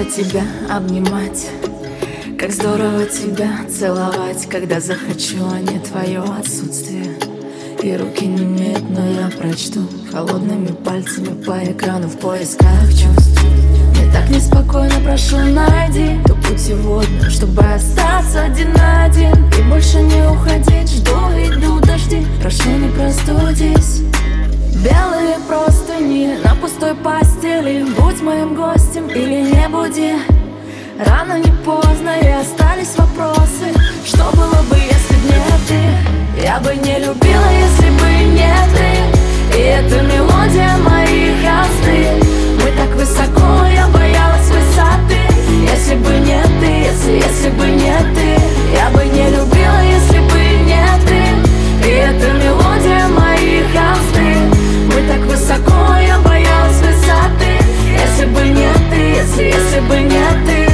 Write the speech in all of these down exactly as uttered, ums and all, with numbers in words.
тебя обнимать, как здорово тебя целовать, когда захочу, а не твое отсутствие. И руки не имеют, но я прочту холодными пальцами по экрану в поисках чувств. Мне так неспокойно, прошу, найди ту путеводную, чтобы остаться один на один и больше не уходить. Жду, иду, дожди, прошу, не простудись. Белые простыни на пустой постели, будь моим гостем или не буди. Рано, не поздно, и остались вопросы: что было бы, если б не ты? Я бы не любила, если бы не ты. И эта мелодия моих холсты. Мы так высоко, я боялась высоты. Если бы не ты, если, если бы не ты. Я бы не любила, если бы не ты. И эта мелодия моих холсты. Мы так высоко, я боялась высоты. Если бы не ты, если, если бы не ты.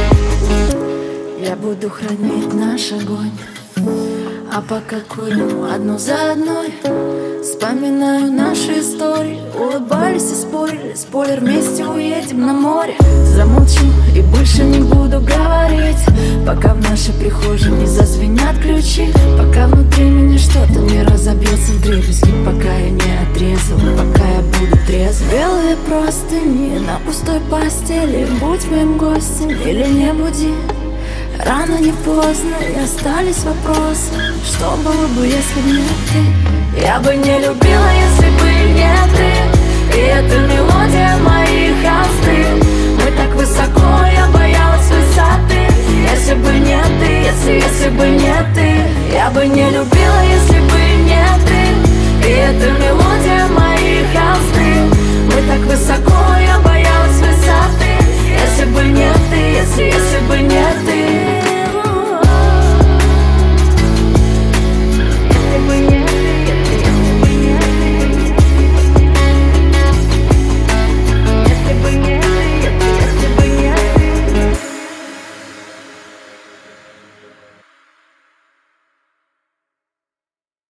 Я буду хранить наш огонь, а пока курим одну за одной. Вспоминаю наши истории, улыбались и спорили. Спойлер, вместе уедем на море. Замолчу и больше не буду говорить, пока в нашей прихожей не зазвенят ключи. Пока внутри меня что-то не разобьется вдребезги, пока я не отрезал, пока я буду трезв. Белые простыни на пустой постели, будь моим гостем или не буди. Рано, не поздно, и остались вопросы: что было бы, если бы не ты? Я бы не любила, если бы не ты. И эта мелодия моих холсты. Мы так высоко, я боялась высоты. Если бы не ты, если, если бы не ты. Я бы не любила, если бы не ты. И эта мелодия